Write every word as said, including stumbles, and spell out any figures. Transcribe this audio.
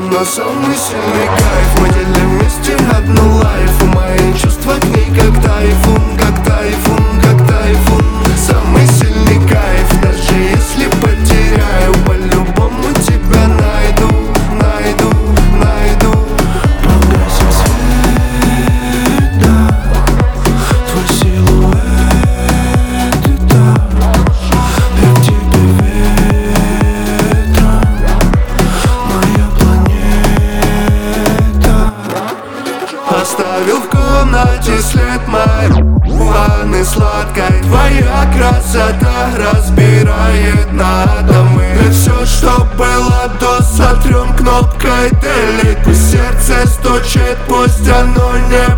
но самый сильный кайф. Мы делим вместе одну лайф, мои чувства к ней как тайфун, как тайфун, как тайфун. Самый сильный кайф, даже если потеряю, по-любому тебя найду, найду, найду. Погасим свет, да, твой силуэт, и да, я к тебе ветром, моя планета. Оставил в комнате след марихуаны сладкой. Твоя красота разбирает на атомы. И все, что было до, сотрем кнопкой delete. Пусть сердце стучит, пусть оно не